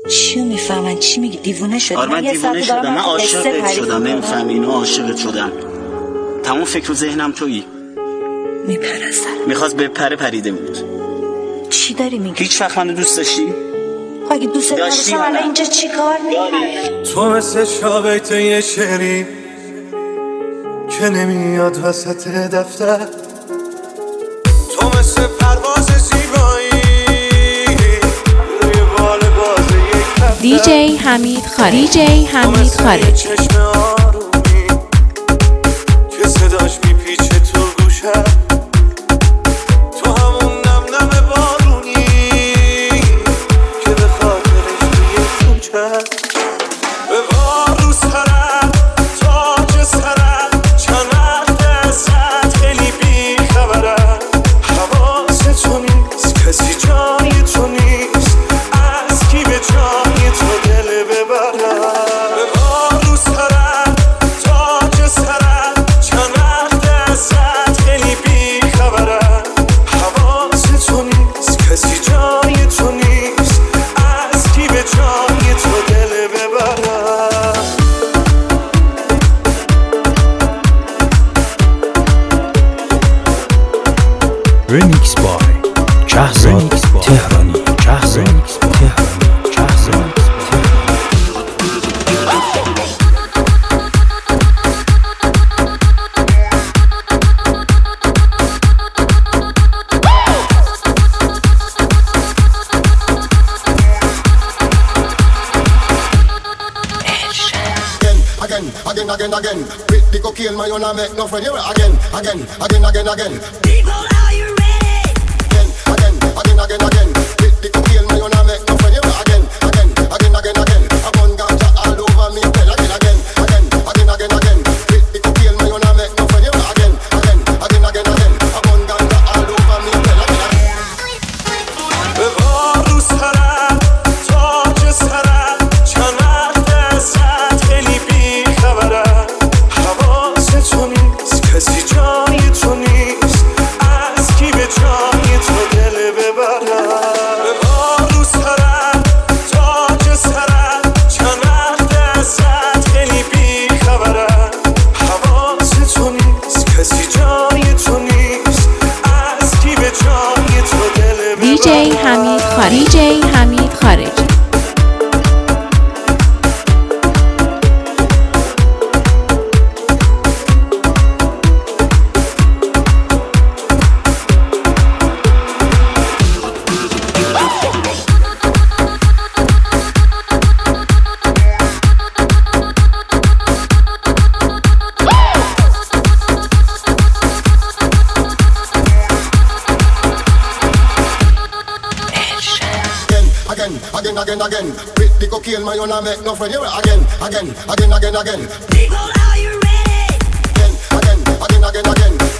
چیو میفهمن؟ چی میگی؟ دیوونه شدی؟ من دیوونه شدم، من عاشقت شدم، نمیفهمی اینو؟ عاشقت شدم، تمام فکر و ذهنم تویی. میپره سر میخواست بپره، پریده بود. چی داری میگی؟ هیچ وقت منو دوست داشتی؟ اگه دوست داشتم الان اینجا چی کار میکنی؟ تو مثل شابیت یه شعری که نمیاد وسط دفتر، تو مثل پرواز زیبایی روی بال باز یک دفتر. دیجی حمید خارجی، دیجی حمید خارجی. چشم آرومی که صداش میپیچه تو گوشم، تو همون نم نم بارونی که به خاطرش توی کوچم. به وار رو سرم تاج سرم چند دستت خیلی بی خبرم، حواست تو نیست کسی جای تو نیست، از کی به جای تو دل ببرم. به وار رو سرم تاج سرم چند دستت خیلی بی خبرم، حواست تو نیست کسی جای تو نیست، از کی به جای تو دل ببرم. رمیکس بای شهزاد تهرانی، شهزاد تهرانی، شهزاد Again. With the cocaine, man, you not make no friend. You again. People, are you ready? Again. With the cocaine, man, you not make no friend. You again. I'm on ganja all over me. Again. With the cocaine, man, you not make no friend. You again. I'm on ganja all over me. به وارو سرم تاج سرم چند دستت خیلی بی خبرم، حواست تو نیست کسی جای تو نیست، از کی به جای تو دل ببرم. به وارو سرم تاج سرم چند دستت خیلی بی خبرم، حواست تو نیست کسی جای تو نیست، از کی به جای تو دل ببرم. دیجی حمید خارجی، دیجی حمید خارجی. Again. With the cocaine, man, you not make no friend. You again. People, are you ready? Again.